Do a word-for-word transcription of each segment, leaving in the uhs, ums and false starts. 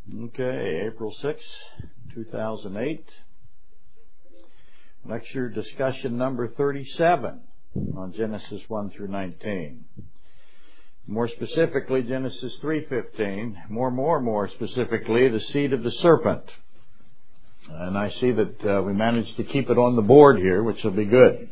Okay, April sixth, two thousand eight. Lecture discussion number thirty-seven on Genesis one through nineteen. More specifically, Genesis three fifteen. More, more, more specifically, the seed of the serpent. And I see that uh, we managed to keep it on the board here, which will be good.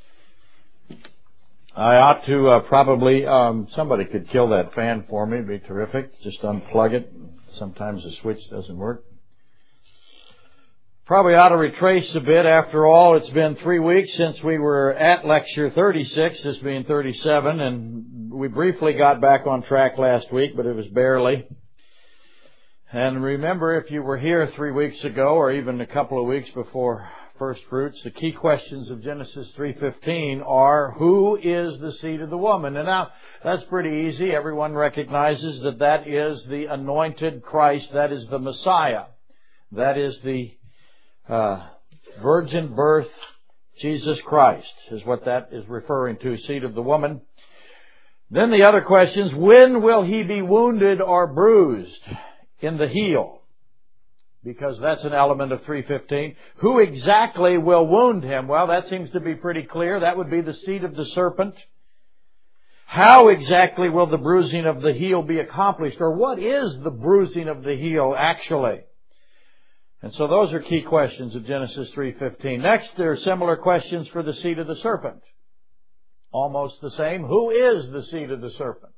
I ought to uh, probably, um, somebody could kill that fan for me. It'd be terrific. Just unplug it. Sometimes the switch doesn't work. Probably ought to retrace a bit. After all, it's been three weeks since we were at lecture thirty-six, this being thirty-seven, and we briefly got back on track last week, but it was barely. And remember, if you were here three weeks ago, or even a couple of weeks before first fruits, the key questions of Genesis three fifteen are, who is the seed of the woman? And now, that's pretty easy. Everyone recognizes that that is the anointed Christ. That is the Messiah. That is the uh, virgin birth Jesus Christ, is what that is referring to, seed of the woman. Then the other questions, when will he be wounded or bruised in the heel? Because that's an element of three fifteen. Who exactly will wound him? Well, that seems to be pretty clear. That would be the seed of the serpent. How exactly will the bruising of the heel be accomplished? Or what is the bruising of the heel actually? And so those are key questions of Genesis three fifteen. Next, there are similar questions for the seed of the serpent. Almost the same. Who is the seed of the serpent?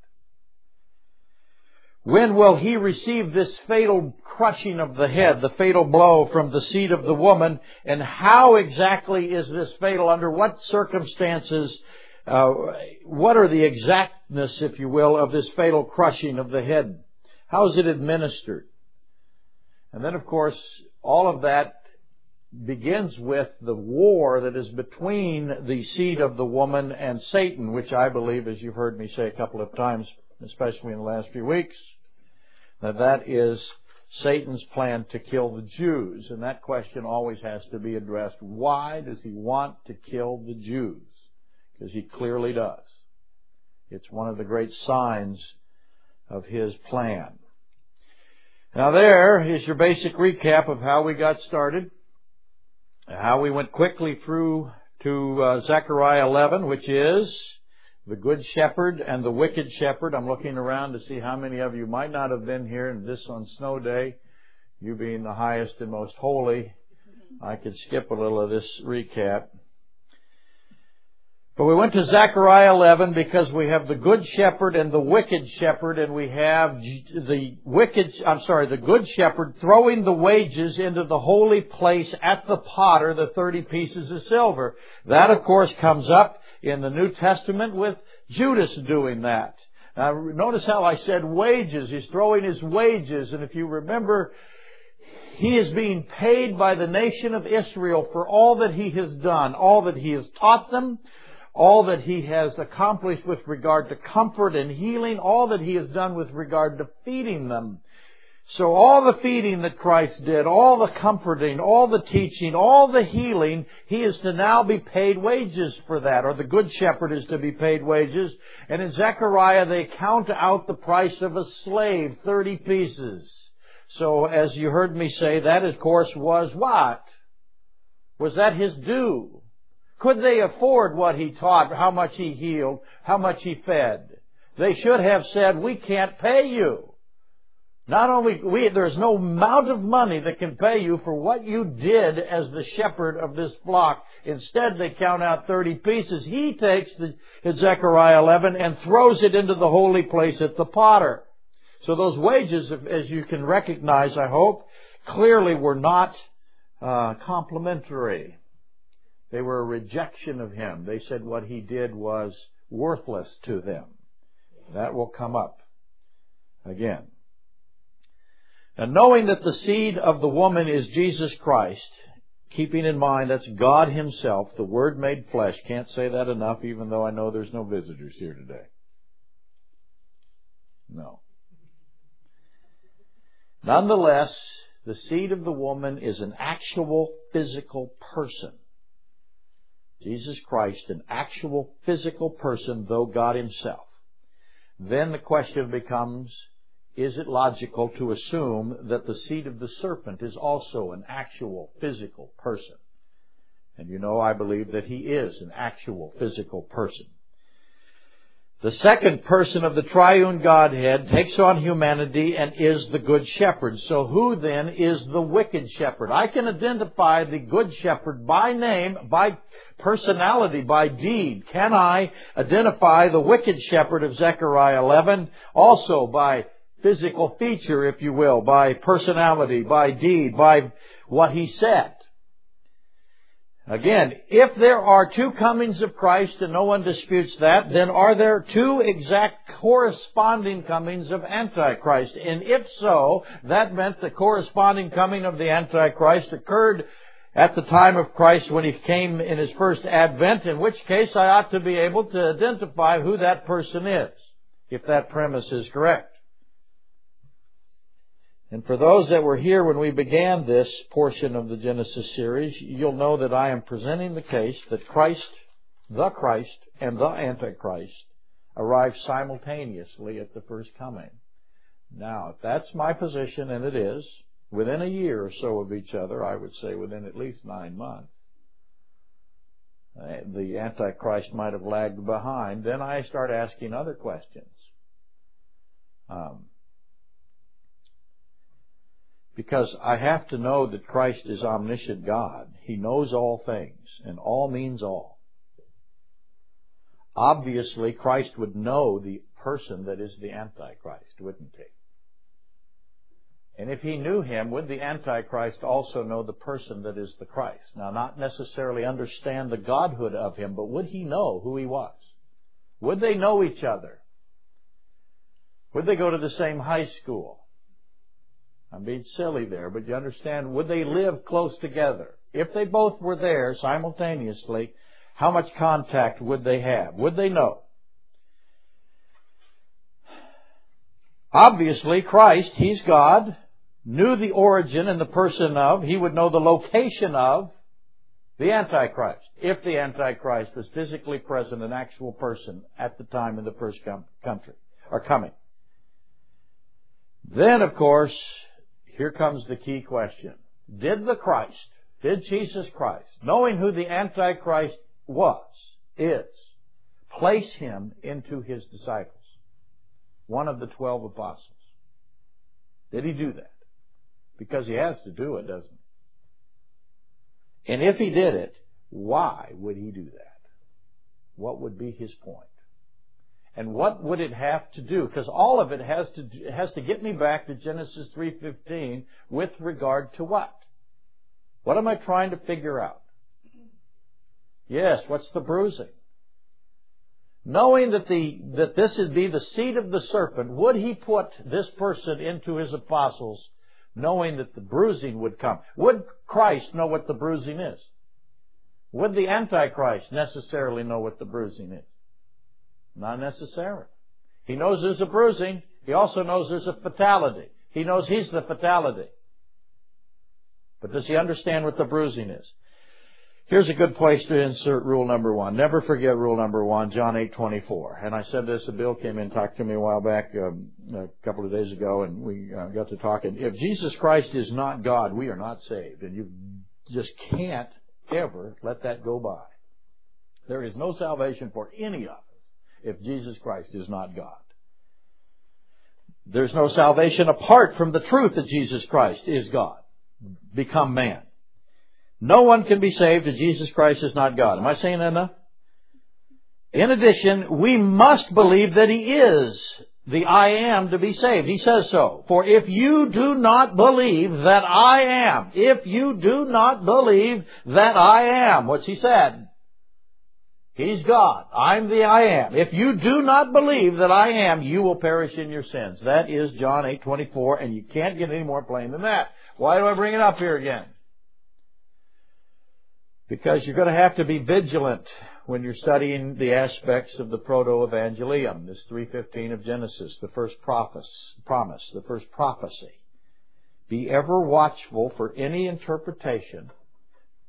When will he receive this fatal crushing of the head, the fatal blow from the seed of the woman? And how exactly is this fatal? Under what circumstances? Uh, what are the exactness, if you will, of this fatal crushing of the head? How is it administered? And then, of course, all of that begins with the war that is between the seed of the woman and Satan, which I believe, as you've heard me say a couple of times, especially in the last few weeks, that that is Satan's plan to kill the Jews. And that question always has to be addressed. Why does he want to kill the Jews? Because he clearly does. It's one of the great signs of his plan. Now there is your basic recap of how we got started, how we went quickly through to uh, Zechariah eleven, which is the good shepherd and the wicked shepherd. I'm looking around to see how many of you might not have been here, and this on snow day, you being the highest and most holy, I could skip a little of this recap. But we went to Zechariah eleven because we have the good shepherd and the wicked shepherd, and we have the wicked, I'm sorry, the good shepherd throwing the wages into the holy place at the potter, the thirty pieces of silver. That, of course, comes up in the New Testament with Judas doing that. Now, notice how I said wages. He's throwing his wages. And if you remember, he is being paid by the nation of Israel for all that he has done, all that he has taught them, all that he has accomplished with regard to comfort and healing, all that he has done with regard to feeding them. So all the feeding that Christ did, all the comforting, all the teaching, all the healing, he is to now be paid wages for that, or the good shepherd is to be paid wages. And in Zechariah, they count out the price of a slave, thirty pieces. So as you heard me say, that of course was what? Was that his due? Could they afford what he taught, how much he healed, how much he fed? They should have said, we can't pay you. Not only, we, there's no amount of money that can pay you for what you did as the shepherd of this flock. Instead, they count out thirty pieces. He takes the, in Zechariah eleven and throws it into the holy place at the potter. So those wages, as you can recognize, I hope, clearly were not uh, complimentary. They were a rejection of him. They said what he did was worthless to them. That will come up again. And knowing that the seed of the woman is Jesus Christ, keeping in mind that's God himself, the Word made flesh. Can't say that enough, even though I know there's no visitors here today. No. Nonetheless, the seed of the woman is an actual physical person. Jesus Christ, an actual physical person, though God himself. Then the question becomes, is it logical to assume that the seed of the serpent is also an actual physical person? And you know I believe that he is an actual physical person. The second person of the triune Godhead takes on humanity and is the Good Shepherd. So who then is the wicked shepherd? I can identify the Good Shepherd by name, by personality, by deed. Can I identify the wicked shepherd of Zechariah eleven? Also by physical feature, if you will, by personality, by deed, by what he said. Again, if there are two comings of Christ and no one disputes that, then are there two exact corresponding comings of Antichrist? And if so, that meant the corresponding coming of the Antichrist occurred at the time of Christ when he came in his first advent, in which case I ought to be able to identify who that person is, if that premise is correct. And for those that were here when we began this portion of the Genesis series, you'll know that I am presenting the case that Christ, the Christ, and the Antichrist arrived simultaneously at the first coming. Now, if that's my position, and it is, within a year or so of each other, I would say within at least nine months, the Antichrist might have lagged behind, then I start asking other questions. Um, Because I have to know that Christ is omniscient God. He knows all things, and all means all. Obviously, Christ would know the person that is the Antichrist, wouldn't he? And if he knew him, would the Antichrist also know the person that is the Christ? Now, not necessarily understand the godhood of him, but would he know who he was? Would they know each other? Would they go to the same high school? I'm being silly there, but you understand, would they live close together? If they both were there simultaneously, how much contact would they have? Would they know? Obviously, Christ, He's God, knew the origin and the person of, He would know the location of the Antichrist, if the Antichrist was physically present, an actual person at the time of the first country, or coming. Then, of course, here comes the key question. Did the Christ, did Jesus Christ, knowing who the Antichrist was, is, place Him into His disciples? One of the twelve apostles. Did He do that? Because He has to do it, doesn't He? And if He did it, why would He do that? What would be His point? And what would it have to do? Because all of it has to it has to get me back to Genesis three fifteen with regard to what? What am I trying to figure out? Yes, what's the bruising? Knowing that the that this would be the seed of the serpent, would He put this person into His apostles, knowing that the bruising would come? Would Christ know what the bruising is? Would the Antichrist necessarily know what the bruising is? Not necessarily. He knows there's a bruising. He also knows there's a fatality. He knows he's the fatality. But does he understand what the bruising is? Here's a good place to insert rule number one. Never forget rule number one, John eight twenty-four. And I said this, Bill came in and talked to me a while back, um, a couple of days ago, and we uh, got to talking. If Jesus Christ is not God, we are not saved. And you just can't ever let that go by. There is no salvation for any of us if Jesus Christ is not God. There's no salvation apart from the truth that Jesus Christ is God, become man. No one can be saved if Jesus Christ is not God. Am I saying that enough? In addition, we must believe that He is the I am to be saved. He says so. For if you do not believe that I am, if you do not believe that I am, what's He said? He's God. I'm the I am. If you do not believe that I am, you will perish in your sins. That is John eight twenty-four, and you can't get any more plain than that. Why do I bring it up here again? Because you're going to have to be vigilant when you're studying the aspects of the proto-evangelium, this three fifteen of Genesis, the first promise, promise, the first prophecy. Be ever watchful for any interpretation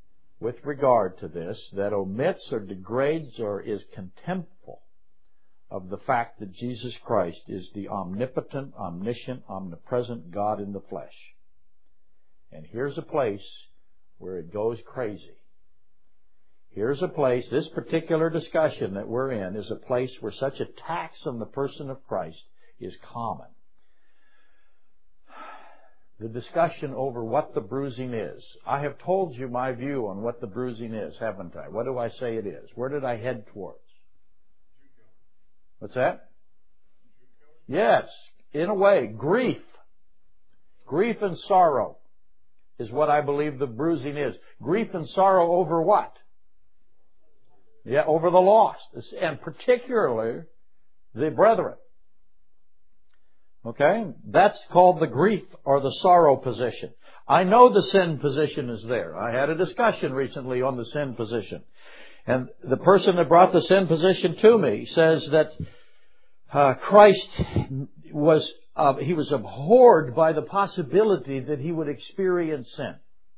with regard to this that omits or degrades or is contemptful of the fact that Jesus Christ is the omnipotent, omniscient, omnipresent God in the flesh. And here's a place where it goes crazy. Here's a place, this particular discussion that we're in is a place where such attacks on the person of Christ is common. The discussion over what the bruising is. I have told you my view on what the bruising is, haven't I? What do I say it is? Where did I head towards? What's that? Yes, in a way, grief. Grief and sorrow is what I believe the bruising is. Grief and sorrow over what? Yeah, over the lost, and particularly the brethren. Okay? That's called the grief or the sorrow position. I know the sin position is there. I had a discussion recently on the sin position. And the person that brought the sin position to me says that uh, Christ was, uh, he was abhorred by the possibility that he would experience sin.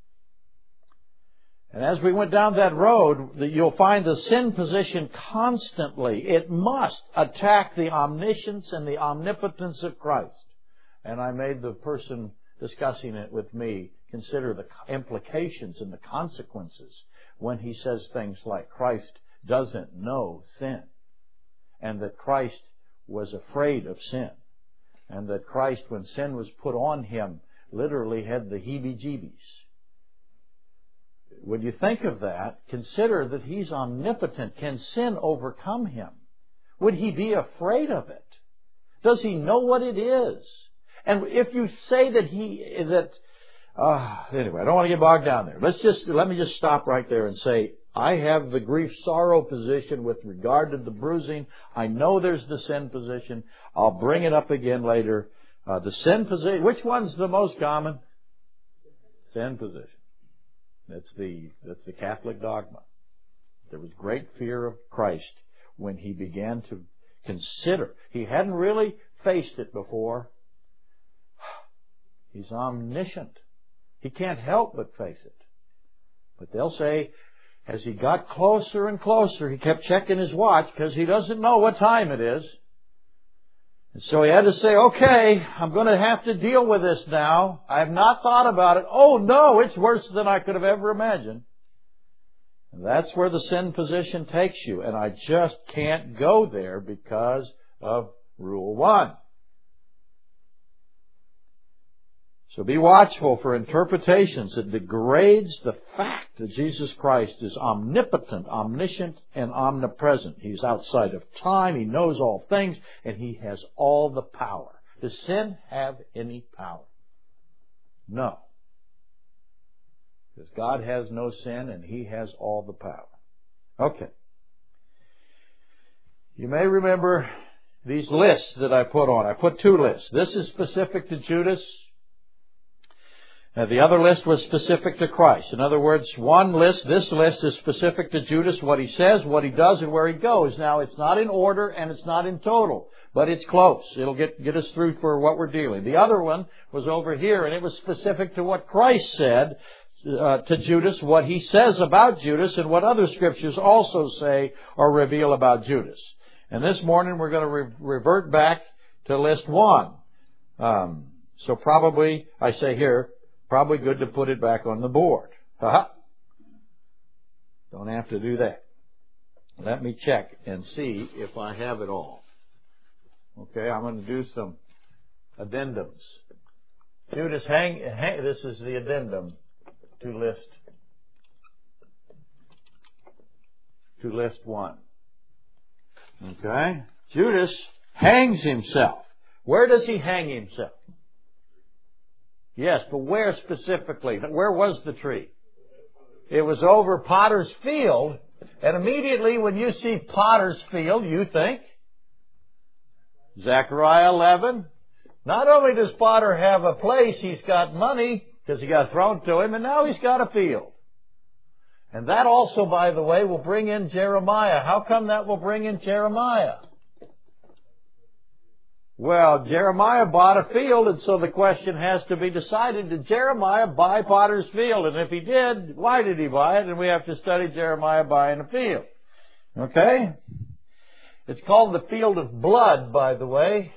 And as we went down that road, you'll find the sin position constantly. It must attack the omniscience and the omnipotence of Christ. And I made the person discussing it with me consider the implications and the consequences when he says things like Christ doesn't know sin, and that Christ was afraid of sin, and that Christ, when sin was put on Him, literally had the heebie-jeebies. When you think of that, consider that He's omnipotent. Can sin overcome Him? Would He be afraid of it? Does He know what it is? And if you say that He, that, uh, anyway, I don't want to get bogged down there. Let's just, let me just stop right there and say, I have the grief sorrow position with regard to the bruising. I know there's the sin position. I'll bring it up again later. Uh, the sin position, which one's the most common? Sin position. That's the, that's the Catholic dogma. There was great fear of Christ when He began to consider. He hadn't really faced it before. He's omniscient. He can't help but face it. But they'll say, as He got closer and closer, He kept checking His watch because He doesn't know what time it is. And so He had to say, okay, I'm going to have to deal with this now. I have not thought about it. Oh no, it's worse than I could have ever imagined. And that's where the sin position takes you. And I just can't go there because of Rule one. So be watchful for interpretations that degrades the fact that Jesus Christ is omnipotent, omniscient, and omnipresent. He's outside of time, He knows all things, and He has all the power. Does sin have any power? No. Because God has no sin and He has all the power. Okay. You may remember these lists that I put on. I put two lists. This is specific to Judas. Now, the other list was specific to Christ. In other words, one list, this list is specific to Judas, what he says, what he does, and where he goes. Now, it's not in order and it's not in total, but it's close. It'll get, get us through for what we're dealing. The other one was over here, and it was specific to what Christ said uh, to Judas, what He says about Judas, and what other scriptures also say or reveal about Judas. And this morning we're going to re- revert back to list one. Um, so probably, I say here, probably good to put it back on the board. Uh-huh. Don't have to do that. Let me check and see if I have it all. Okay, I'm going to do some addendums. Judas, hang, hang, this is the addendum to list, to list one. Okay, Judas hangs himself. Where does he hang himself? Yes, but where specifically? Where was the tree? It was over Potter's Field. And immediately when you see Potter's Field, you think Zechariah eleven. Not only does Potter have a place, he's got money because he got thrown to him, and now he's got a field. And that also, by the way, will bring in Jeremiah. How come that will bring in Jeremiah? Well, Jeremiah bought a field, and so the question has to be decided, did Jeremiah buy Potter's Field? And if he did, why did he buy it? And we have to study Jeremiah buying a field. Okay? It's called the field of blood, by the way.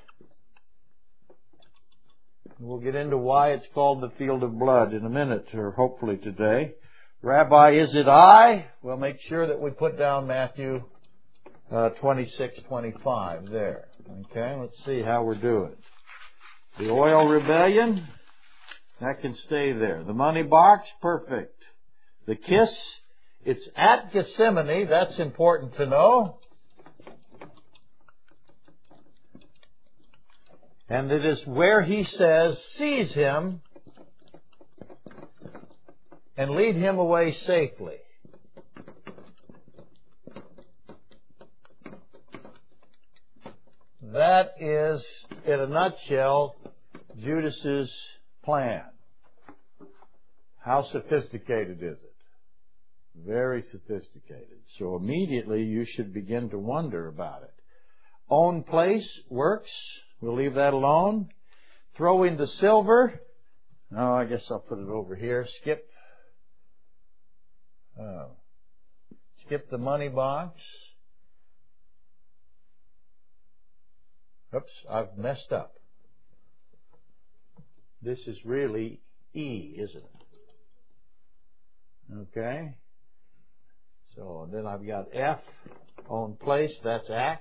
We'll get into why it's called the field of blood in a minute, or hopefully today. Rabbi, is it I? We'll make sure that we put down Matthew uh, twenty-six twenty-five there. Okay, let's see how we're doing. The oil rebellion, that can stay there. The money box, perfect. The kiss, it's at Gethsemane. That's important to know. And it is where he says, seize him and lead him away safely. That is, in a nutshell, Judas's plan. How sophisticated is it? Very sophisticated. So immediately you should begin to wonder about it. Own place works. We'll leave that alone. Throw in the silver. Oh, I guess I'll put it over here. Skip. Oh. Skip the money box. Oops, I've messed up. This is really E, isn't it? Okay. So then I've got F, own place, that's axe.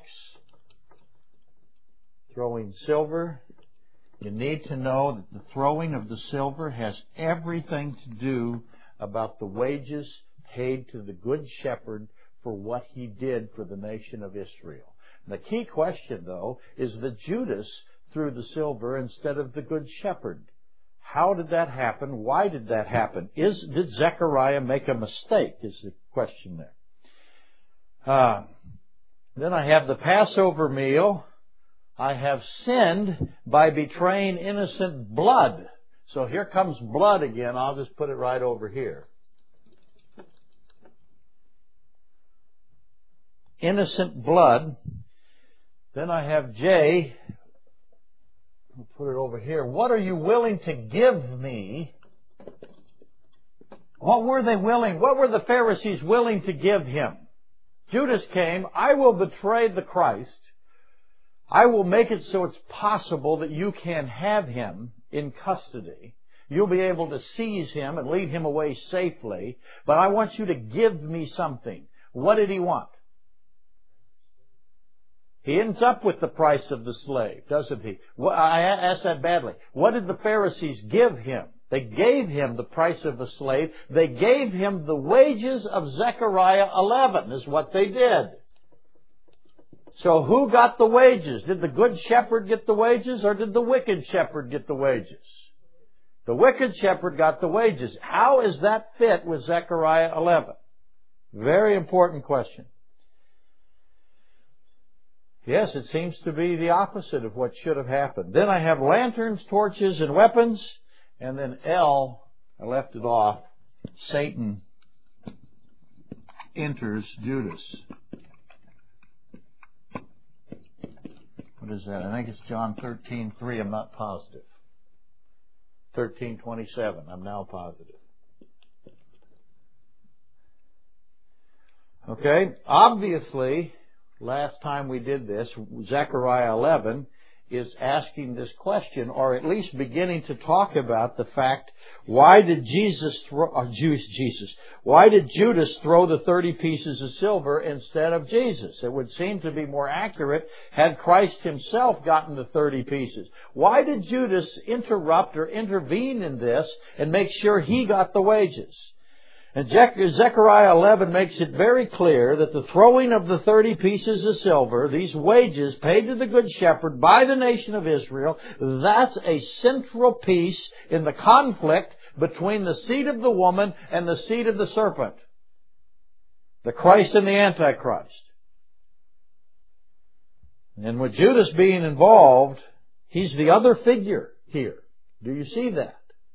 Throwing silver. You need to know that the throwing of the silver has everything to do about the wages paid to the Good Shepherd for what he did for the nation of Israel. And the key question, though, is that Judas threw the silver instead of the Good Shepherd. How did that happen? Why did that happen? Is, did Zechariah make a mistake, is the question there. Uh, then I have the Passover meal. I have sinned by betraying innocent blood. So here comes blood again. I'll just put it right over here. Innocent blood. Then I have J. I'll put it over here. What are you willing to give me? What were they willing? What were the Pharisees willing to give him? Judas came. I will betray the Christ. I will make it so it's possible that you can have him in custody. You'll be able to seize him and lead him away safely. But I want you to give me something. What did he want? He ends up with the price of the slave, doesn't he? Well, I asked that badly. What did the Pharisees give him? They gave him the price of a slave. They gave him the wages of Zechariah eleven, is what they did. So who got the wages? Did the Good Shepherd get the wages, or did the wicked shepherd get the wages? The wicked shepherd got the wages. How is that fit with Zechariah eleven? Very important question. Yes, it seems to be the opposite of what should have happened. Then I have lanterns, torches, and weapons. And then L, I left it off, Satan enters Judas. What is that? I think it's John thirteen three. I'm not positive. thirteen twenty-seven. I'm now positive. Okay. Obviously, last time we did this, Zechariah eleven is asking this question, or at least beginning to talk about the fact, why did Jesus throw, or Jewish Jesus, why did Judas throw the thirty pieces of silver instead of Jesus? It would seem to be more accurate had Christ himself gotten the thirty pieces. Why did Judas interrupt or intervene in this and make sure he got the wages? And Zechariah eleven makes it very clear that the throwing of the thirty pieces of silver, these wages paid to the Good Shepherd by the nation of Israel, that's a central piece in the conflict between the seed of the woman and the seed of the serpent. The Christ and the Antichrist. And with Judas being involved, he's the other figure here. Do you see that?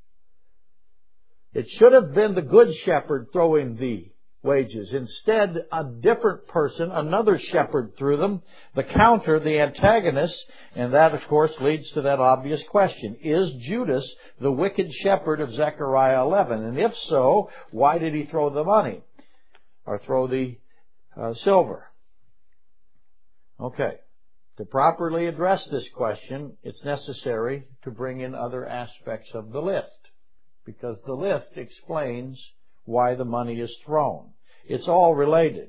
It should have been the Good Shepherd throwing the wages. Instead, a different person, another shepherd threw them, the counter, the antagonist, and that, of course, leads to that obvious question. Is Judas the wicked shepherd of Zechariah eleven? And if so, why did he throw the money? Or throw the uh, silver? Okay. To properly address this question, it's necessary to bring in other aspects of the list, because the list explains why the money is thrown. It's all related.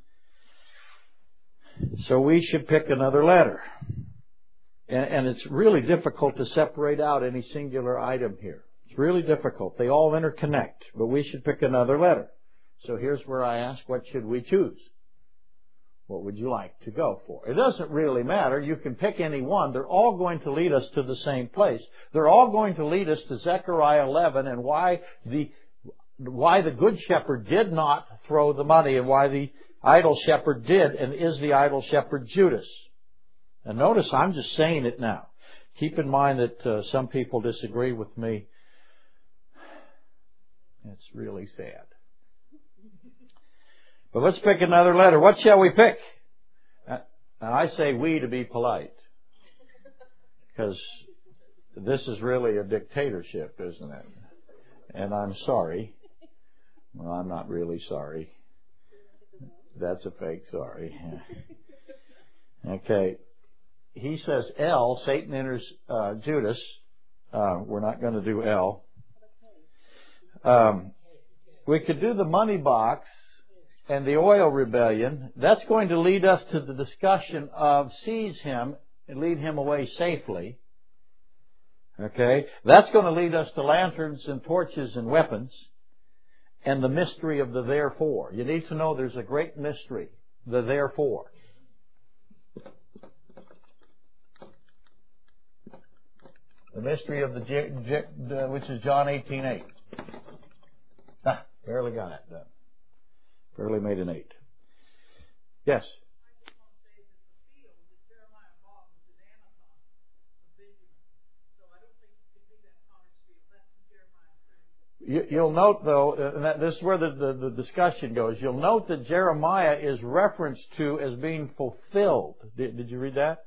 So we should pick another letter. And it's really difficult to separate out any singular item here. It's really difficult. They all interconnect, but we should pick another letter. So here's where I ask, what should we choose? What would you like to go for? It doesn't really matter. You can pick any one. They're all going to lead us to the same place. They're all going to lead us to Zechariah eleven and why the why the good shepherd did not throw the money and why the idol shepherd did and is the idol shepherd Judas. And notice I'm just saying it now. Keep in mind that uh, some people disagree with me. It's really sad. But let's pick another letter. What shall we pick? Uh, and I say we to be polite. Because this is really a dictatorship, isn't it? And I'm sorry. Well, I'm not really sorry. That's a fake sorry. Okay. He says L, Satan enters uh, Judas. Uh, we're not going to do L. Um, we could do the money box and the oil rebellion. That's going to lead us to the discussion of seize him and lead him away safely. Okay? That's going to lead us to lanterns and torches and weapons and the mystery of the therefore. You need to know there's a great mystery, the therefore. The mystery of the, which is John eighteen eight. Ah, barely got it done. Barely made an eight. Yes? You, you'll note, though, and that this is where the, the, the discussion goes. You'll note that Jeremiah is referenced to as being fulfilled. Did, did you read that?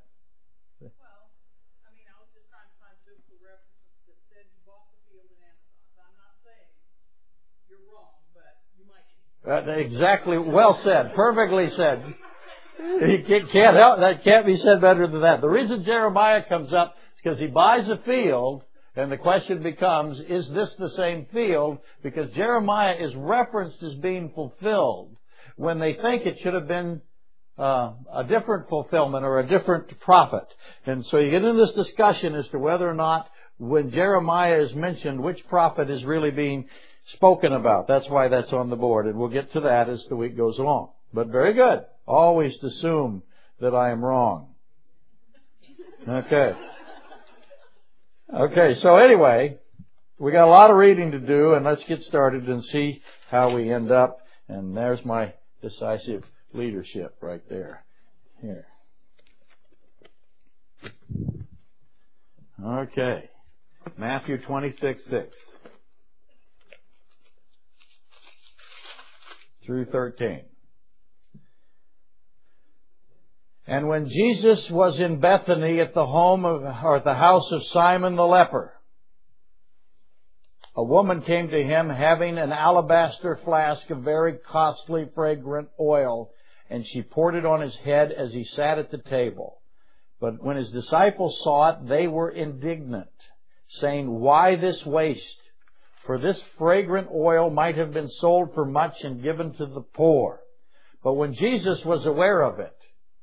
Uh, exactly, well said, perfectly said. He can't help, that can't be said better than that. The reason Jeremiah comes up is because he buys a field, and the question becomes, is this the same field? Because Jeremiah is referenced as being fulfilled when they think it should have been uh, a different fulfillment or a different prophet. And so you get into this discussion as to whether or not when Jeremiah is mentioned, which prophet is really being spoken about. That's why that's on the board, and we'll get to that as the week goes along. But very good. Always assume that I am wrong. Okay. Okay, so anyway, we got a lot of reading to do, and let's get started and see how we end up. And there's my decisive leadership right there. Here. Okay. Matthew twenty-six six. Through thirteen. And when Jesus was in Bethany at the home of, or at the house of Simon the leper, a woman came to him having an alabaster flask of very costly fragrant oil, and she poured it on his head as he sat at the table. But when his disciples saw it, they were indignant, saying, "Why this waste? For this fragrant oil might have been sold for much and given to the poor." But when Jesus was aware of it,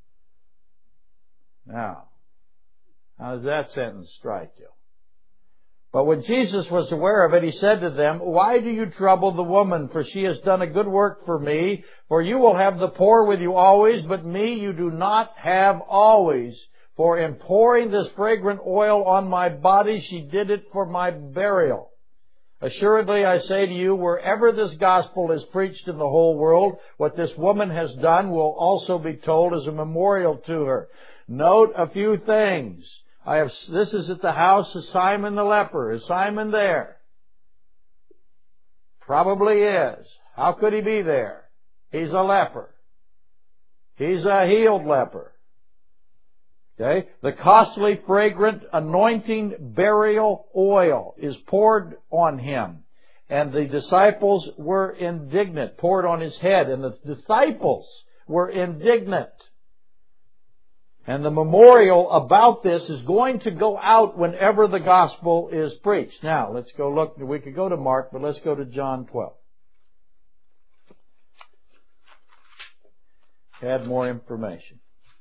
now, how does that sentence strike you? But when Jesus was aware of it, he said to them, "Why do you trouble the woman? For she has done a good work for me. For you will have the poor with you always, but me you do not have always. For in pouring this fragrant oil on my body, she did it for my burial. Assuredly, I say to you, wherever this gospel is preached in the whole world, what this woman has done will also be told as a memorial to her." Note a few things. I have, this is at the house of Simon the leper. Is Simon there? Probably is. How could he be there? He's a leper. He's a healed leper. Okay? The costly, fragrant, anointing burial oil is poured on him. And the disciples were indignant, poured on his head. And the disciples were indignant. And the memorial about this is going to go out whenever the gospel is preached. Now, let's go look. We could go to Mark, but let's go to John twelve. Add more information.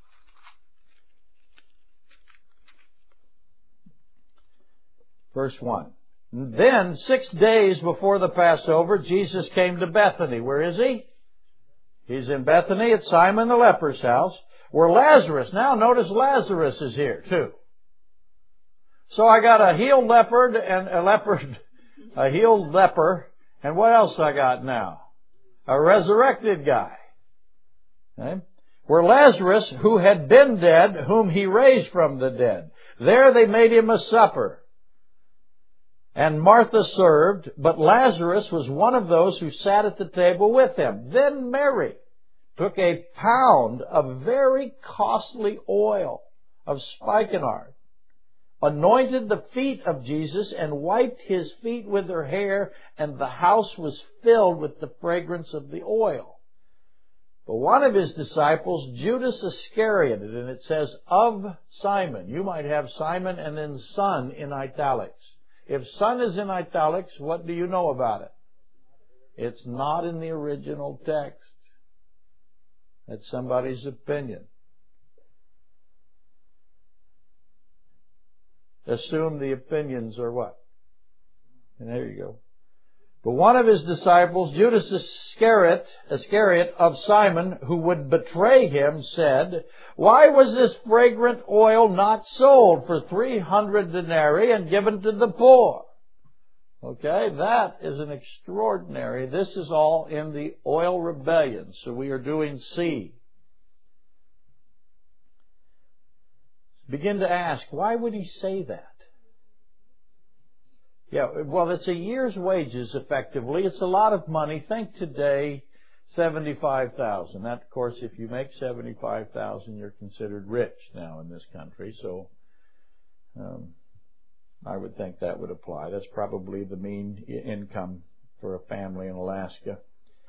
Verse one. Then, six days before the Passover, Jesus came to Bethany. Where is He? He's in Bethany at Simon the leper's house, where Lazarus, now notice Lazarus is here too. So I got a healed leopard and a leopard, a healed leper, and what else I got now? A resurrected guy. Okay? Where Lazarus, who had been dead, whom He raised from the dead. There they made Him a supper. And Martha served, but Lazarus was one of those who sat at the table with Him. Then Mary took a pound of very costly oil of spikenard, anointed the feet of Jesus, and wiped His feet with her hair, and the house was filled with the fragrance of the oil. But one of His disciples, Judas Iscariot, and it says of Simon. You might have Simon and then son in italics. If son is in italics, what do you know about it? It's not in the original text. That's somebody's opinion. Assume the opinions are what? And there you go. But one of His disciples, Judas Iscariot, Iscariot of Simon, who would betray Him, said, "Why was this fragrant oil not sold for three hundred denarii and given to the poor?" Okay, that is an extraordinary. This is all in the oil rebellion. So we are doing C. Begin to ask, why would he say that? Yeah, well, it's a year's wages, effectively. It's a lot of money. Think today, seventy-five thousand dollars. That, of course, if you make seventy-five thousand dollars, you're considered rich now in this country. So um, I would think that would apply. That's probably the mean income for a family in Alaska.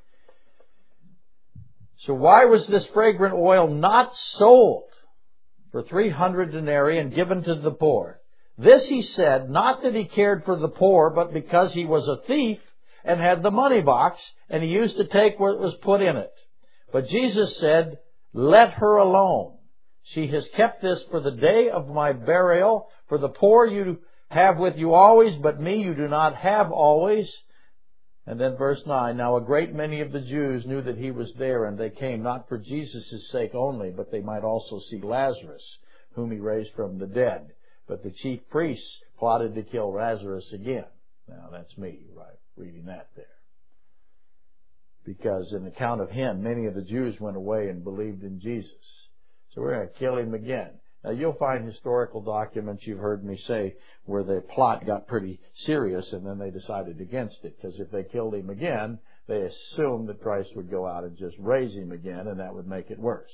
So why was this fragrant oil not sold for three hundred denarii and given to the poor? This he said, not that he cared for the poor, but because he was a thief and had the money box, and he used to take what was put in it. But Jesus said, "Let her alone. She has kept this for the day of my burial. For the poor you have with you always, but me you do not have always." And then verse nine, "Now a great many of the Jews knew that he was there, and they came not for Jesus' sake only, but they might also see Lazarus, whom he raised from the dead. But the chief priests plotted to kill Lazarus again." Now that's me, right, reading that there. Because in account of him, many of the Jews went away and believed in Jesus. So we're going to kill him again. Now you'll find historical documents, you've heard me say, where the plot got pretty serious and then they decided against it. Because if they killed him again, they assumed that Christ would go out and just raise him again, and that would make it worse.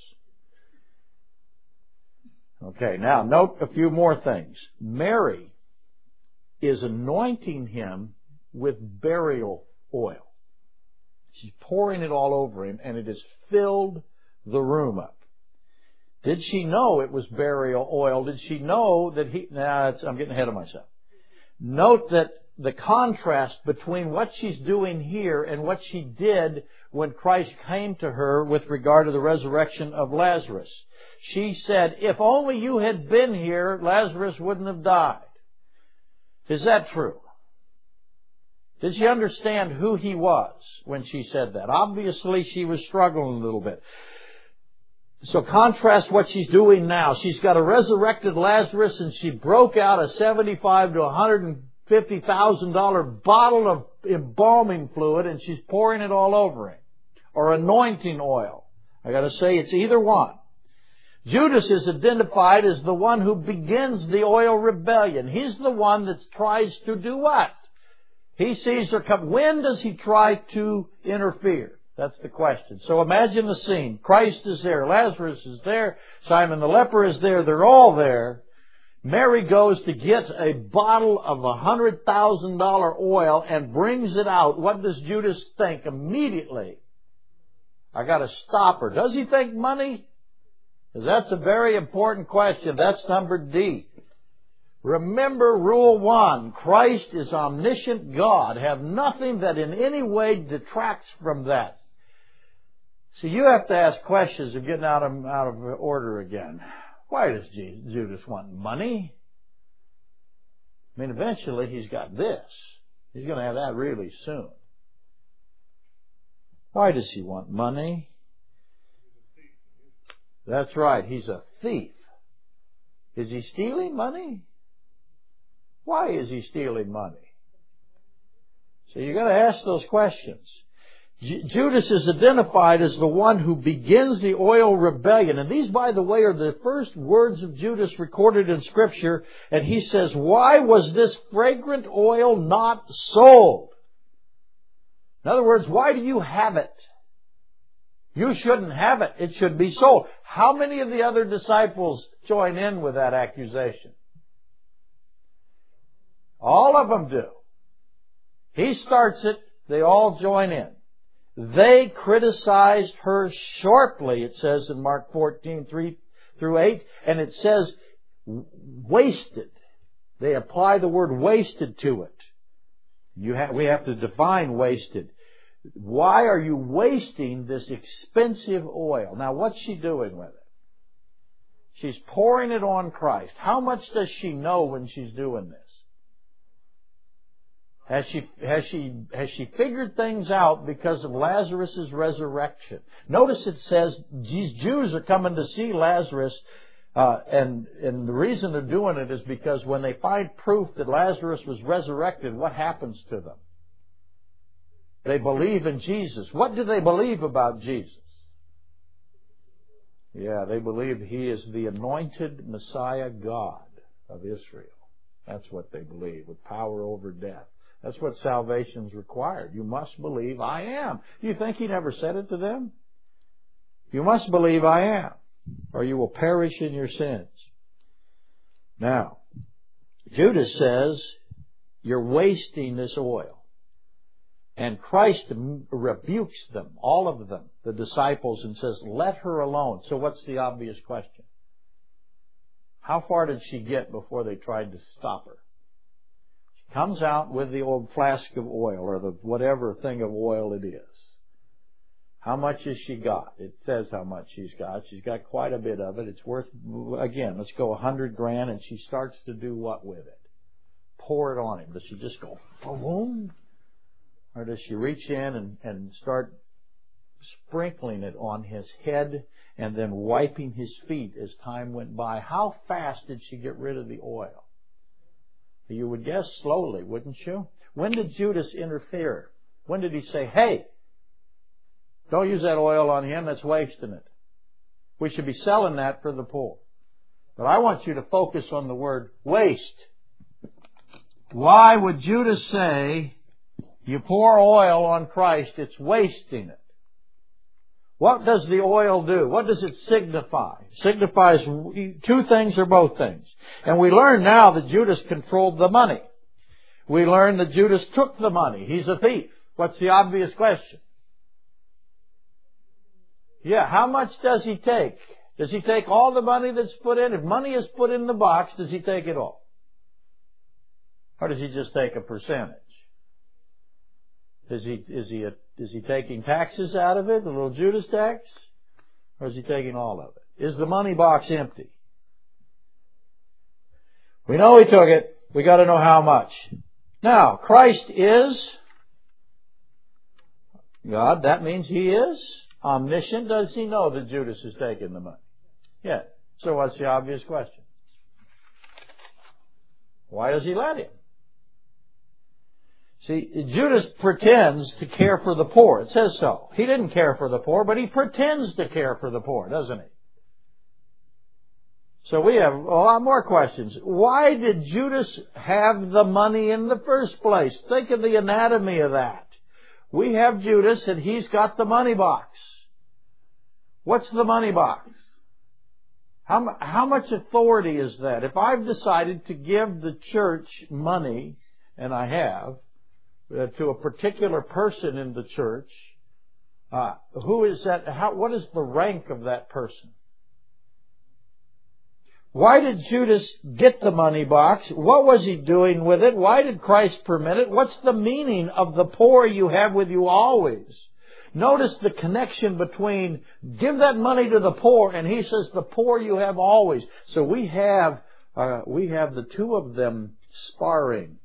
Okay, now note a few more things. Mary is anointing him with burial oil. She's pouring it all over him, and it has filled the room up. Did she know it was burial oil? Did she know that he... Nah, it's, I'm getting ahead of myself. Note that the contrast between what she's doing here and what she did when Christ came to her with regard to the resurrection of Lazarus. She said, "If only you had been here, Lazarus wouldn't have died." Is that true? Did she understand who he was when she said that? Obviously, she was struggling a little bit. So contrast what she's doing now. She's got a resurrected Lazarus, and she broke out a seventy-five to one hundred fifty thousand dollars bottle of embalming fluid, and she's pouring it all over him. Or anointing oil. I got to say, it's either one. Judas is identified as the one who begins the oil rebellion. He's the one that tries to do what? He sees her come. When does he try to interfere? That's the question. So imagine the scene. Christ is there. Lazarus is there. Simon the leper is there. They're all there. Mary goes to get a bottle of one hundred thousand dollars oil and brings it out. What does Judas think immediately? I got to stop her. Does he think money? Because that's a very important question. That's number D. Remember rule one. Christ is omniscient God. Have nothing that in any way detracts from that. So you have to ask questions of getting out of, out of order again. Why does Judas want money? I mean, eventually he's got this. He's going to have that really soon. Why does he want money? That's right. He's a thief. Is he stealing money? Why is he stealing money? So you've got to ask those questions. J- Judas is identified as the one who begins the oil rebellion. And these, by the way, are the first words of Judas recorded in Scripture. And he says, why was this fragrant oil not sold? In other words, why do you have it? You shouldn't have it. It should be sold. How many of the other disciples join in with that accusation? All of them do. He starts it. They all join in. They criticized her sharply, it says in Mark fourteen, three through eight. And it says, wasted. They apply the word wasted to it. You ha- we have to define wasted. Why are you wasting this expensive oil? Now, what's she doing with it? She's pouring it on Christ. How much does she know when she's doing this? Has she, has she, has she figured things out because of Lazarus' resurrection? Notice it says these Jews are coming to see Lazarus, uh, and, and the reason they're doing it is because when they find proof that Lazarus was resurrected, what happens to them? They believe in Jesus. What do they believe about Jesus? Yeah, they believe He is the anointed Messiah God of Israel. That's what they believe, with power over death. That's what salvation's required. You must believe I am. Do you think He never said it to them? You must believe I am, or you will perish in your sins. Now, Judas says, you're wasting this oil. And Christ rebukes them, all of them, the disciples, and says, let her alone. So what's the obvious question? How far did she get before they tried to stop her? She comes out with the old flask of oil, or the whatever thing of oil it is. How much has she got? It says how much she's got. She's got quite a bit of it. It's worth, again, let's go a hundred grand, and she starts to do what with it? Pour it on him. Does she just go, boom? Or does she reach in and, and start sprinkling it on his head and then wiping his feet as time went by? How fast did she get rid of the oil? You would guess slowly, wouldn't you? When did Judas interfere? When did he say, hey, don't use that oil on him, that's wasting it. We should be selling that for the poor. But I want you to focus on the word waste. Why would Judas say, you pour oil on Christ, it's wasting it? What does the oil do? What does it signify? It signifies two things or both things. And we learn now that Judas controlled the money. We learn that Judas took the money. He's a thief. What's the obvious question? Yeah, how much does he take? Does he take all the money that's put in? If money is put in the box, does he take it all? Or does he just take a percentage? Is he, is he, a, is he taking taxes out of it, the little Judas tax? Or is he taking all of it? Is the money box empty? We know he took it. We got to know how much. Now, Christ is God. That means He is omniscient. Does He know that Judas is taking the money? Yeah. So what's the obvious question? Why does He let him? See, Judas pretends to care for the poor. It says so. He didn't care for the poor, but he pretends to care for the poor, doesn't he? So we have a lot more questions. Why did Judas have the money in the first place? Think of the anatomy of that. We have Judas and he's got the money box. What's the money box? How, how much authority is that? If I've decided to give the church money, and I have, Uh, to a particular person in the church, uh, who is that? How, what is the rank of that person? Why did Judas get the money box? What was he doing with it? Why did Christ permit it? What's the meaning of the poor you have with you always? Notice the connection between give that money to the poor, and he says the poor you have always. So we have uh, we have the two of them sparring.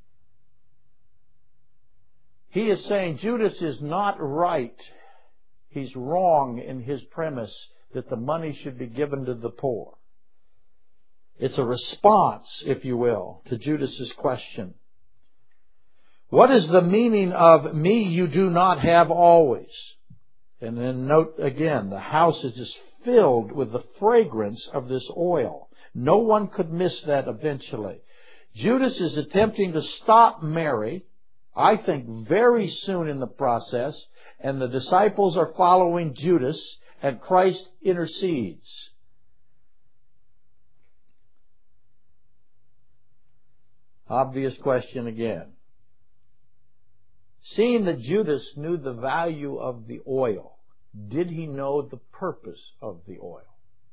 He is saying Judas is not right. He's wrong in his premise that the money should be given to the poor. It's a response, if you will, to Judas's question. What is the meaning of me you do not have always? And then note again, the house is just filled with the fragrance of this oil. No one could miss that eventually. Judas is attempting to stop Mary, I think very soon in the process, and the disciples are following Judas, and Christ intercedes. Obvious question again. Seeing that Judas knew the value of the oil, did he know the purpose of the oil?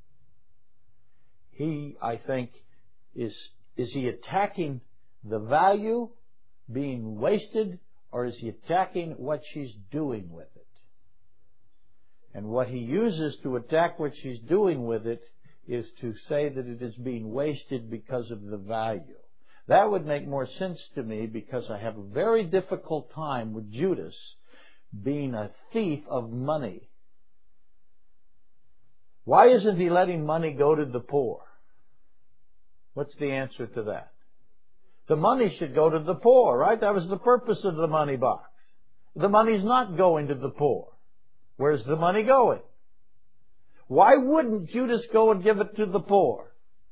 He, I think, is, is he attacking the value being wasted, or is he attacking what she's doing with it? And what he uses to attack what she's doing with it is to say that it is being wasted because of the value. That would make more sense to me because I have a very difficult time with Judas being a thief of money. Why isn't he letting money go to the poor? What's the answer to that? The money should go to the poor, right? That was the purpose of the money box. The money's not going to the poor. Where's the money going? Why wouldn't Judas go and give it to the poor?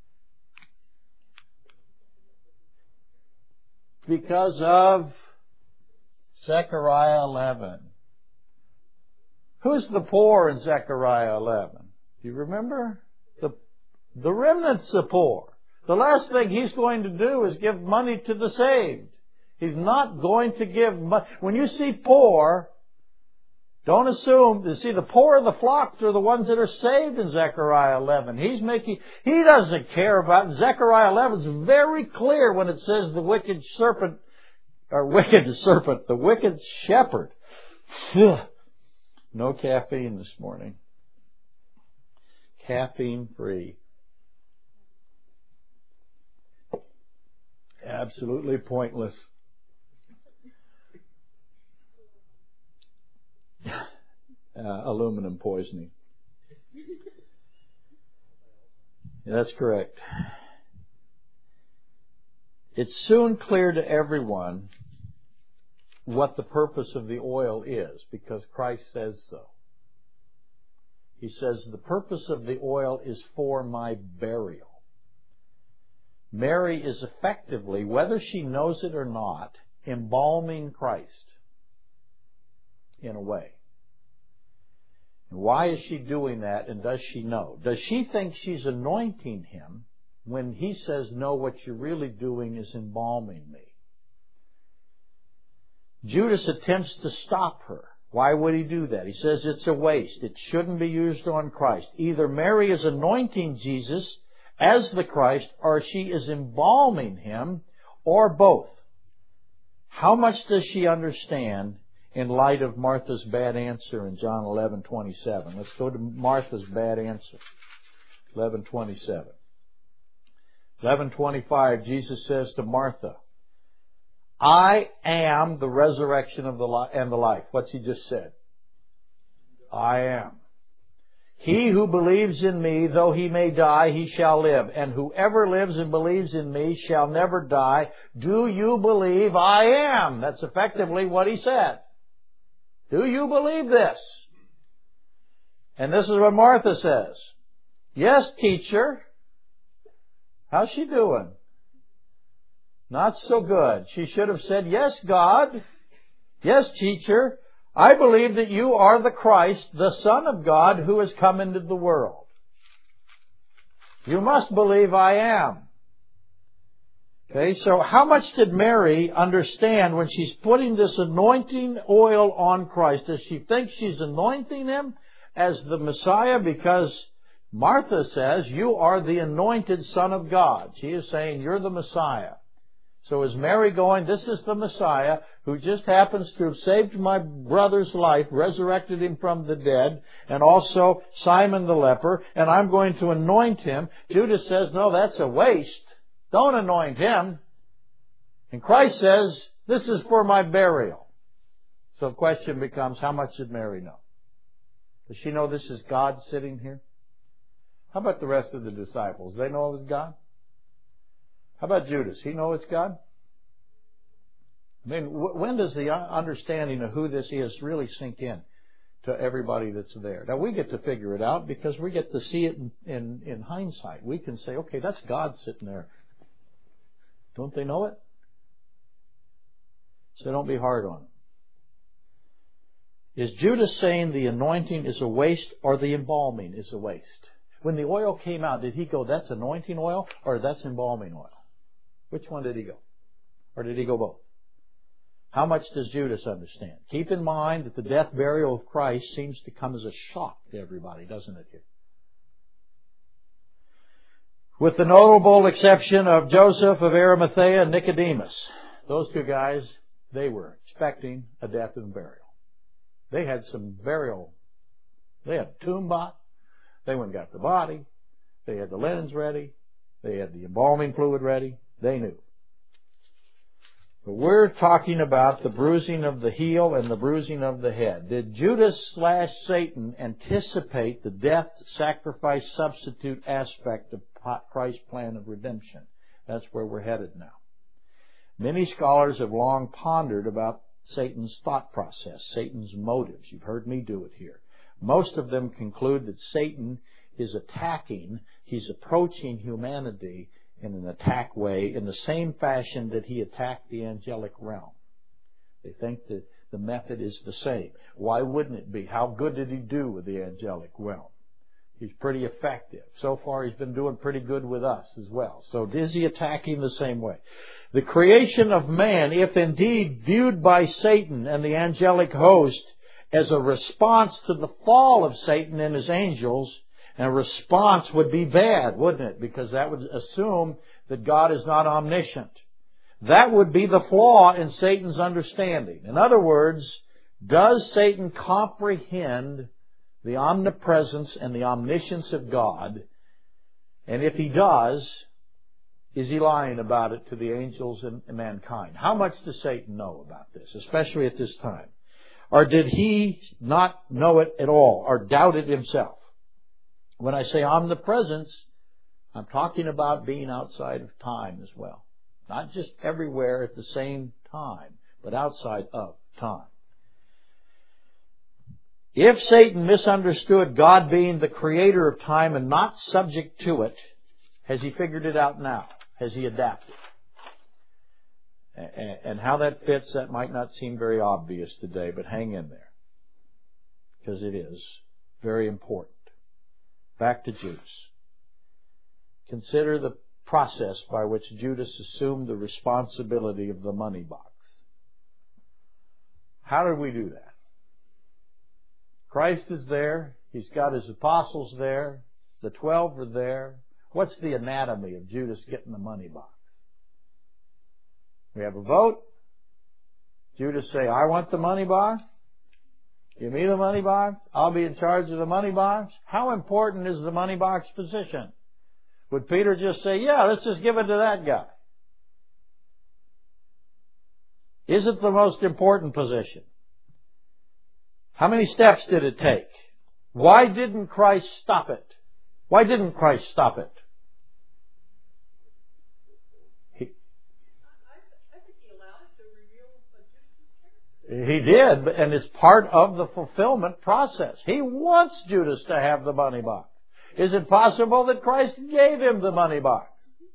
Because of Zechariah eleven. Who's the poor in Zechariah eleven? Do you remember? The, the remnant's the poor. The last thing he's going to do is give money to the saved. He's not going to give money. When you see poor, don't assume, you see, the poor of the flocks are the ones that are saved in Zechariah eleven. He's making, he doesn't care about it. Zechariah eleven is very clear when it says the wicked serpent, or wicked serpent, the wicked shepherd. No caffeine this morning. Caffeine free. Absolutely pointless. Uh, aluminum poisoning. That's correct. It's soon clear to everyone what the purpose of the oil is, because Christ says so. He says, the purpose of the oil is for my burial. Mary is effectively, whether she knows it or not, embalming Christ in a way. And why is she doing that, and does she know? Does she think she's anointing him when he says, no, what you're really doing is embalming me? Judas attempts to stop her. Why would he do that? He says it's a waste. It shouldn't be used on Christ. Either Mary is anointing Jesus as the Christ, or she is embalming him, or both. How much does she understand in light of Martha's bad answer in John eleven twenty-seven? Let's go to Martha's bad answer. eleven twenty-seven. eleven twenty-five, Jesus says to Martha, I am the resurrection of the li- and the life. What's he just said? I am. He who believes in me, though he may die, he shall live. And whoever lives and believes in me shall never die. Do you believe I am? That's effectively what he said. Do you believe this? And this is what Martha says. Yes, teacher. How's she doing? Not so good. She should have said, yes, God. Yes, teacher. I believe that you are the Christ, the Son of God, who has come into the world. You must believe I am. Okay, so how much did Mary understand when she's putting this anointing oil on Christ? Does she think she's anointing him as the Messiah because Martha says, you are the anointed Son of God. She is saying, you're the Messiah. So is Mary going, this is the Messiah who just happens to have saved my brother's life, resurrected him from the dead, and also Simon the leper, and I'm going to anoint him. Judas says, no, that's a waste. Don't anoint him. And Christ says, this is for my burial. So the question becomes, how much did Mary know? Does she know this is God sitting here? How about the rest of the disciples? They know it was God? How about Judas? He know it's God? I mean, when does the understanding of who this is really sink in to everybody that's there? Now, we get to figure it out because we get to see it in, in, in hindsight. We can say, okay, that's God sitting there. Don't they know it? So don't be hard on them. Is Judas saying the anointing is a waste or the embalming is a waste? When the oil came out, did he go, that's anointing oil or that's embalming oil? Which one did he go? Or did he go both? How much does Judas understand? Keep in mind that the death, burial of Christ seems to come as a shock to everybody, doesn't it here? With the notable exception of Joseph of Arimathea and Nicodemus. Those two guys, they were expecting a death and burial. They had some burial. They had a tomb bought. They went and got the body. They had the linens ready. They had the embalming fluid ready. They knew. But we're talking about the bruising of the heel and the bruising of the head. Did Judas slash Satan anticipate the death, sacrifice, substitute aspect of Christ's plan of redemption? That's where we're headed now. Many scholars have long pondered about Satan's thought process, Satan's motives. You've heard me do it here. Most of them conclude that Satan is attacking, he's approaching humanity in an attack way in the same fashion that he attacked the angelic realm. They think that the method is the same. Why wouldn't it be? How good did he do with the angelic realm? He's pretty effective. So far he's been doing pretty good with us as well. So is he attacking the same way? The creation of man, if indeed viewed by Satan and the angelic host as a response to the fall of Satan and his angels, and a response would be bad, wouldn't it? Because that would assume that God is not omniscient. That would be the flaw in Satan's understanding. In other words, does Satan comprehend the omnipresence and the omniscience of God? And if he does, is he lying about it to the angels and mankind? How much does Satan know about this, especially at this time? Or did he not know it at all, or doubt it himself? When I say omnipresence, I'm talking about being outside of time as well. Not just everywhere at the same time, but outside of time. If Satan misunderstood God being the creator of time and not subject to it, has he figured it out now? Has he adapted? And how that fits, that might not seem very obvious today, but hang in there. Because it is very important. Back to Judas. Consider the process by which Judas assumed the responsibility of the money box. How did we do that? Christ is there. He's got his apostles there. The twelve are there. What's the anatomy of Judas getting the money box? We have a vote. Judas say, I want the money box. Give me the money box. I'll be in charge of the money box. How important is the money box position? Would Peter just say, yeah, let's just give it to that guy? Is it the most important position? How many steps did it take? Why didn't Christ stop it? Why didn't Christ stop it? He did, and it's part of the fulfillment process. He wants Judas to have the money box. Is it possible that Christ gave him the money box?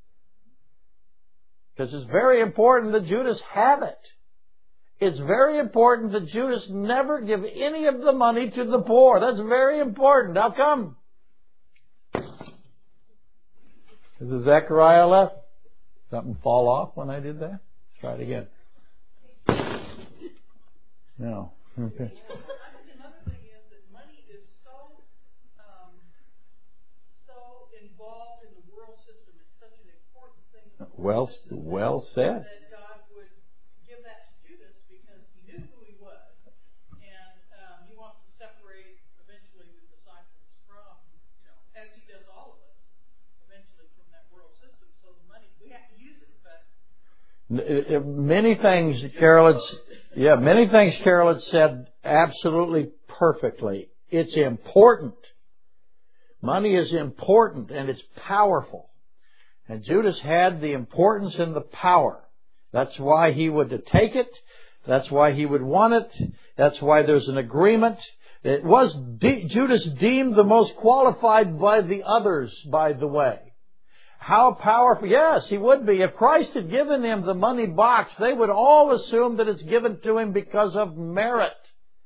Because it's very important that Judas have it. It's very important that Judas never give any of the money to the poor. That's very important. How come? Is it Zechariah left? Something fall off when I did that? Let's try it again. No. Okay. Another thing is that money is so um, Well, well said. That God would give that to Judas because he knew who he was, and um, he wants to separate eventually the disciples from, you know, as he does all of us, eventually from that world system. So the money, we have to use it, but many things Carol had, yeah, many things Carol had said absolutely perfectly. It's important. Money is important and it's powerful. And Judas had the importance and the power. That's why he would take it. That's why he would want it. That's why there's an agreement. It was de- Judas deemed the most qualified by the others, by the way. How powerful. Yes, he would be. If Christ had given him the money box, they would all assume that it's given to him because of merit.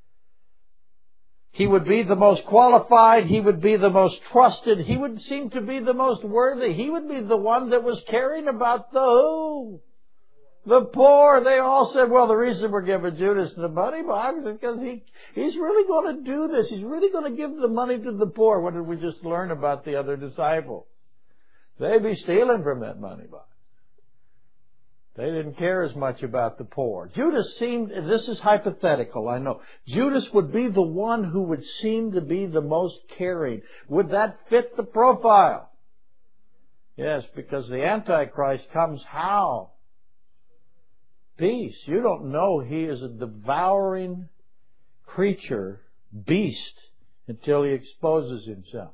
He would be the most qualified. He would be the most trusted. He would seem to be the most worthy. He would be the one that was caring about the who? The poor. They all said, well, the reason we're giving Judas the money box is because he, he's really going to do this. He's really going to give the money to the poor. What did we just learn about the other disciples? They'd be stealing from that money box. They didn't care as much about the poor. Judas seemed, this is hypothetical, I know. Judas would be the one who would seem to be the most caring. Would that fit the profile? Yes, because the Antichrist comes how? Peace. You don't know he is a devouring creature, beast, until he exposes himself.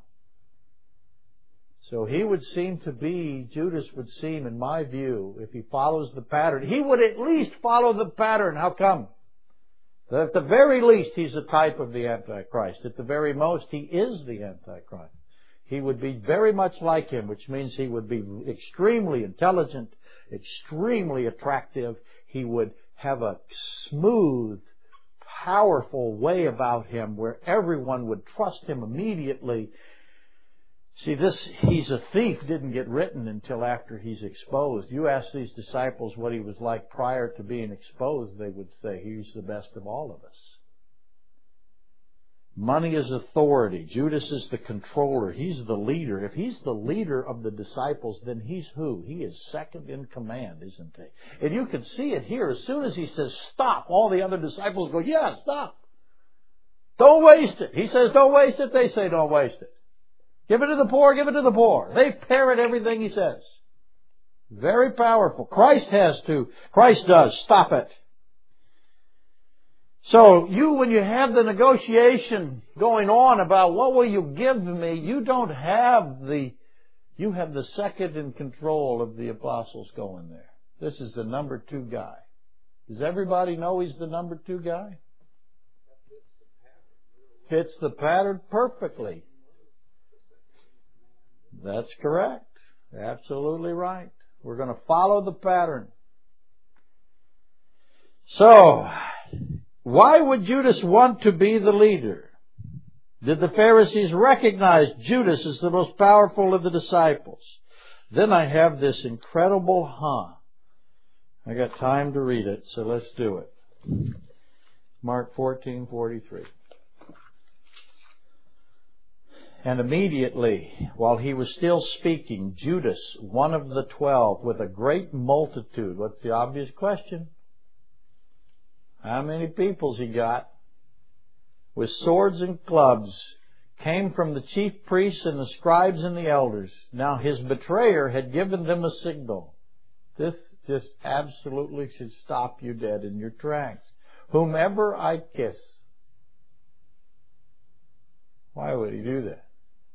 So he would seem to be, Judas would seem, in my view, if he follows the pattern, he would at least follow the pattern. How come? At the very least, he's a type of the Antichrist. At the very most, he is the Antichrist. He would be very much like him, which means he would be extremely intelligent, extremely attractive. He would have a smooth, powerful way about him where everyone would trust him immediately. See, this, he's a thief, didn't get written until after he's exposed. You ask these disciples what he was like prior to being exposed, they would say he's the best of all of us. Money is authority. Judas is the controller. He's the leader. If he's the leader of the disciples, then he's who? He is second in command, isn't he? And you can see it here. As soon as he says stop, all the other disciples go, yeah, stop. Don't waste it. He says don't waste it. They say don't waste it. Give it to the poor, give it to the poor. They parrot everything he says. Very powerful. Christ has to. Christ does. Stop it. So you, when you have the negotiation going on about what will you give me, you don't have the, you have the second in control of the apostles going there. This is the number two guy. Does everybody know he's the number two guy? Fits the pattern perfectly. That's correct. Absolutely right. We're going to follow the pattern. So, why would Judas want to be the leader? Did the Pharisees recognize Judas as the most powerful of the disciples? Then I have this incredible huh. I got time to read it, so let's do it. Mark fourteen forty-three. And immediately, while he was still speaking, Judas, one of the twelve, with a great multitude. What's the obvious question? How many peoples he got? With swords and clubs, came from the chief priests and the scribes and the elders. Now his betrayer had given them a signal. This just absolutely should stop you dead in your tracks. Whomever I kiss. Why would he do that?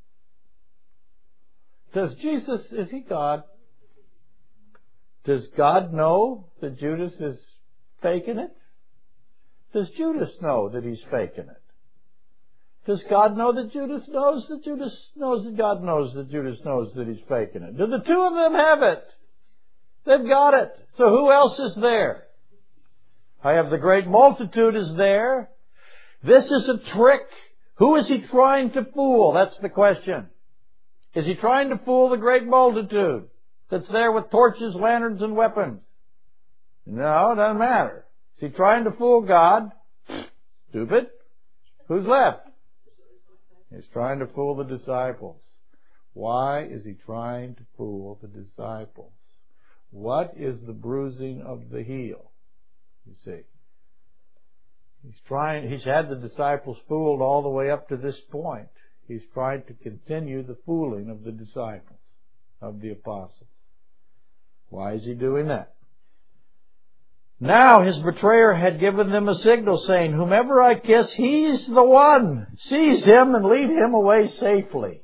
Does Jesus, is he God? Does God know that Judas is faking it? Does Judas know that he's faking it? Does God know that Judas knows that Judas knows that God knows that Judas knows that he's faking it? Do the two of them have it? They've got it. So who else is there? I have the great multitude is there. This is a trick. Who is he trying to fool? That's the question. Is he trying to fool the great multitude that's there with torches, lanterns, and weapons? No, it doesn't matter. Is he trying to fool God? Stupid. Who's left? He's trying to fool the disciples. Why is he trying to fool the disciples? What is the bruising of the heel? You see. He's trying, he's had the disciples fooled all the way up to this point. He's trying to continue the fooling of the disciples, of the apostles. Why is he doing that? Now his betrayer had given them a signal saying, whomever I kiss, he's the one. Seize him and lead him away safely.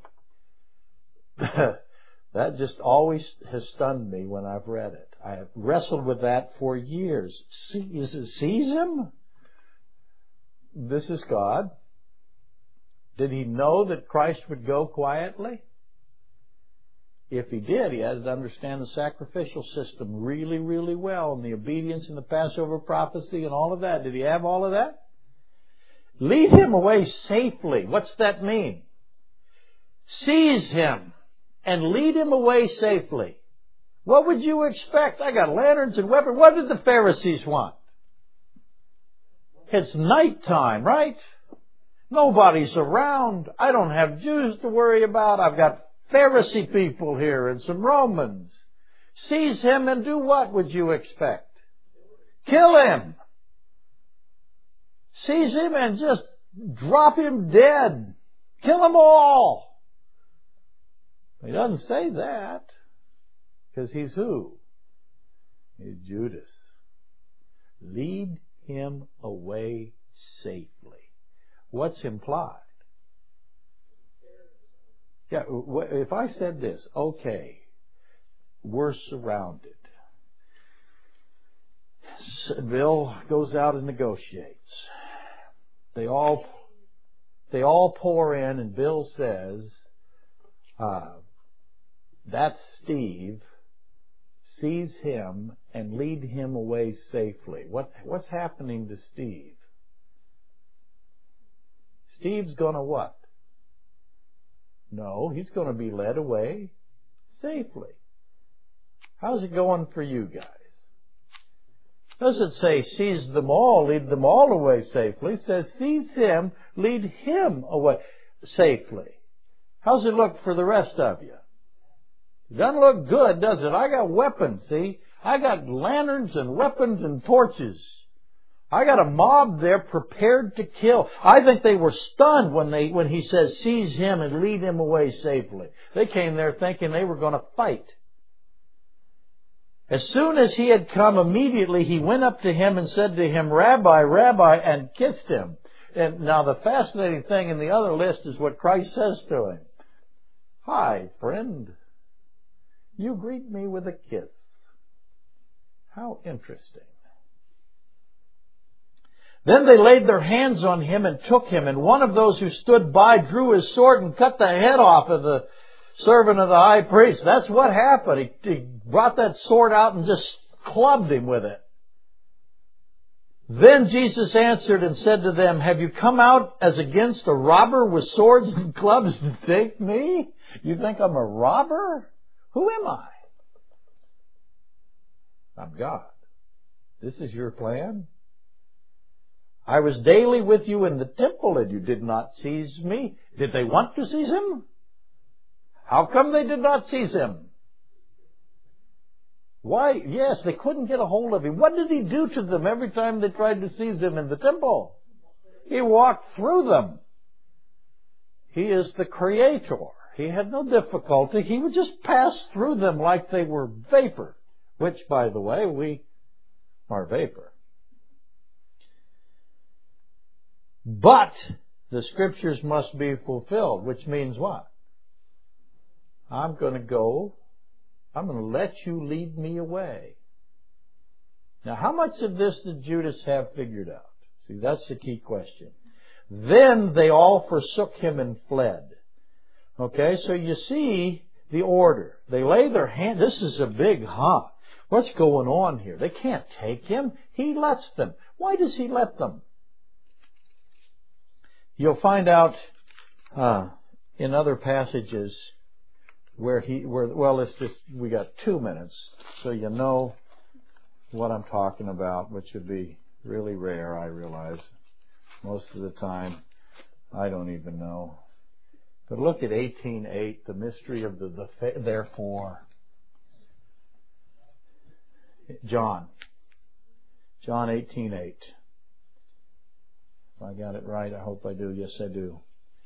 That just always has stunned me when I've read it. I have wrestled with that for years. Is it seize him? This is God. Did he know that Christ would go quietly? If he did, he had to understand the sacrificial system really, really well, and the obedience and the Passover prophecy and all of that. Did he have all of that? Lead him away safely. What's that mean? Seize him and lead him away safely. What would you expect? I got lanterns and weapons. What did the Pharisees want? It's nighttime, right? Nobody's around. I don't have Jews to worry about. I've got Pharisee people here and some Romans. Seize him and do what would you expect? Kill him. Seize him and just drop him dead. Kill them all. He doesn't say that. Because he's who? He's Judas. Lead him away safely. What's implied? Yeah, if I said this, okay, we're surrounded. Bill goes out and negotiates. They all, they all pour in, and Bill says, uh, that's Steve. Seize him and lead him away safely. What, what's happening to Steve? Steve's going to what? No, he's going to be led away safely. How's it going for you guys? Doesn't say seize them all, lead them all away safely. It says seize him, lead him away safely. How's it look for the rest of you? It doesn't look good, does it? I got weapons, see? I got lanterns and weapons and torches. I got a mob there prepared to kill. I think they were stunned when they when he says seize him and lead him away safely. They came there thinking they were going to fight. As soon as he had come, immediately he went up to him and said to him, Rabbi, Rabbi, and kissed him. And now the fascinating thing in the other list is what Christ says to him. Hi, friend. You greet me with a kiss. How interesting. Then they laid their hands on him and took him, and one of those who stood by drew his sword and cut the head off of the servant of the high priest. That's what happened. He, he brought that sword out and just clubbed him with it. Then Jesus answered and said to them, have you come out as against a robber with swords and clubs to take me? You think I'm a robber? Who am I? I'm God. This is your plan? I was daily with you in the temple and you did not seize me. Did they want to seize him? How come they did not seize him? Why? Yes, they couldn't get a hold of him. What did he do to them every time they tried to seize him in the temple? He walked through them. He is the Creator. He had no difficulty. He would just pass through them like they were vapor, which, by the way, we are vapor. But the Scriptures must be fulfilled, which means what? I'm going to go. I'm going to let you lead me away. Now, how much of this did Judas have figured out? See, that's the key question. Then they all forsook him and fled. Okay, so you see the order. They lay their hand. This is a big huh. What's going on here? They can't take him. He lets them. Why does he let them? You'll find out uh, in other passages where he, where well, it's just we got two minutes, so you know what I'm talking about, which would be really rare. I realize most of the time I don't even know. But look at eighteen eight, the mystery of the, the therefore. John. John eighteen eight. If I got it right, I hope I do. Yes, I do.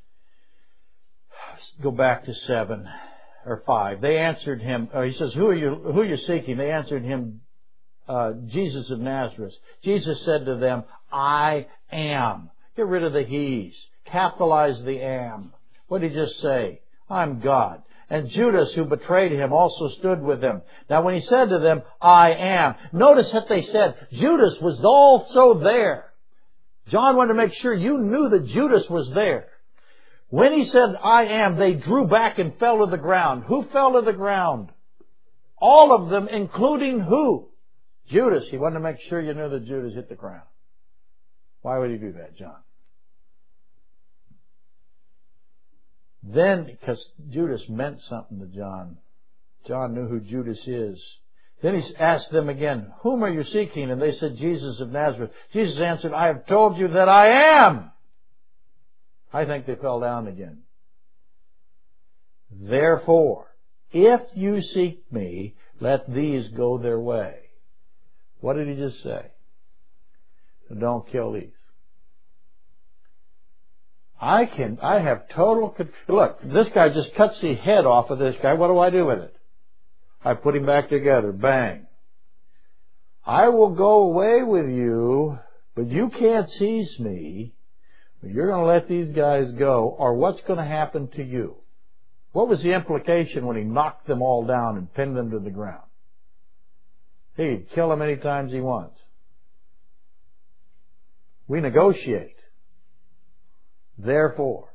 Go back to seven or five. They answered him. Or he says, "Who are you? Who are you seeking?" They answered him, uh, "Jesus of Nazareth." Jesus said to them, "I am." Get rid of the he's. Capitalize the am. What did he just say? I'm God. And Judas, who betrayed him, also stood with him. Now when he said to them, I am, notice that they said, Judas was also there. John wanted to make sure you knew that Judas was there. When he said, I am, they drew back and fell to the ground. Who fell to the ground? All of them, including who? Judas. He wanted to make sure you knew that Judas hit the ground. Why would he do that, John? Then, because Judas meant something to John. John knew who Judas is. Then he asked them again, whom are you seeking? And they said, Jesus of Nazareth. Jesus answered, I have told you that I am. I think they fell down again. Therefore, if you seek me, let these go their way. What did he just say? Don't kill these. I can, I have total control. Look, this guy just cuts the head off of this guy. What do I do with it? I put him back together. Bang. I will go away with you, but you can't seize me. You're going to let these guys go, or what's going to happen to you? What was the implication when he knocked them all down and pinned them to the ground? He'd kill them any times he wants. We negotiate. Therefore,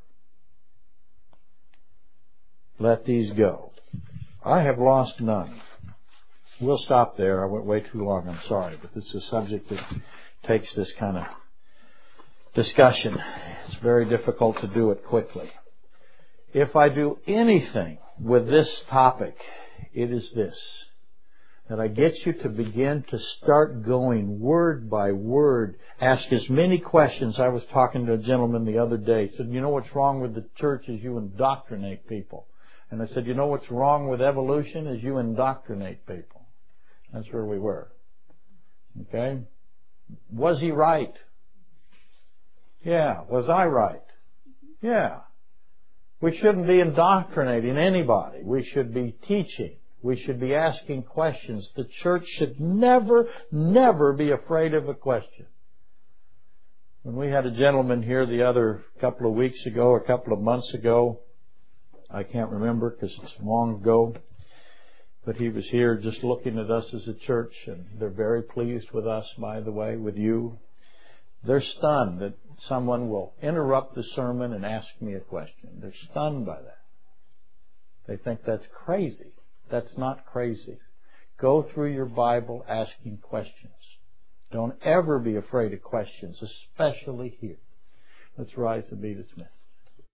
let these go. I have lost none. We'll stop there. I went way too long. I'm sorry, but this is a subject that takes this kind of discussion. It's very difficult to do it quickly. If I do anything with this topic, it is this. That I get you to begin to start going word by word. Ask as many questions. I was talking to a gentleman the other day. He said, you know what's wrong with the church is you indoctrinate people. And I said, you know what's wrong with evolution is you indoctrinate people. That's where we were. Okay? Was he right? Yeah. Was I right? Yeah. We shouldn't be indoctrinating anybody. We should be teaching. We should be asking questions. The church should never, never be afraid of a question. When we had a gentleman here the other couple of weeks ago, or a couple of months ago, I can't remember because it's long ago, but he was here just looking at us as a church, and they're very pleased with us, by the way, with you. They're stunned that someone will interrupt the sermon and ask me a question. They're stunned by that. They think that's crazy. That's not crazy. Go through your Bible asking questions. Don't ever be afraid of questions, especially here. Let's rise and be dismissed.